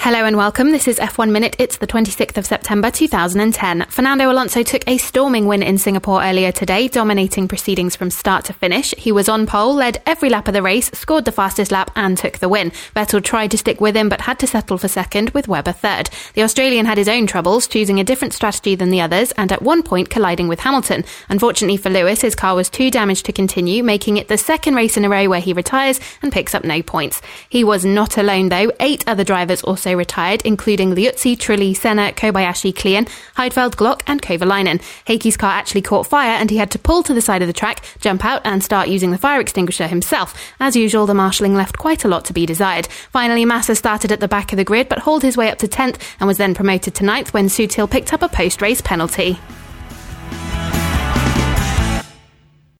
Hello and welcome. This is F1 Minute. It's the 26th of September 2010. Fernando Alonso took a storming win in Singapore earlier today, dominating proceedings from start to finish. He was on pole, led every lap of the race, scored the fastest lap and took the win. Vettel tried to stick with him but had to settle for second, with Webber third. The Australian had his own troubles, choosing a different strategy than the others and at one point colliding with Hamilton. Unfortunately for Lewis, his car was too damaged to continue, making it the second race in a row where he retires and picks up no points. He was not alone though. 8 other drivers also retired, including Liuzzi, Trulli, Senna, Kobayashi, Klien, Heidfeld, Glock and Kovalainen. Heikki's car actually caught fire and he had to pull to the side of the track, jump out and start using the fire extinguisher himself. As usual, the marshalling left quite a lot to be desired. Finally, Massa started at the back of the grid but hauled his way up to 10th and was then promoted to 9th when Sutil picked up a post-race penalty.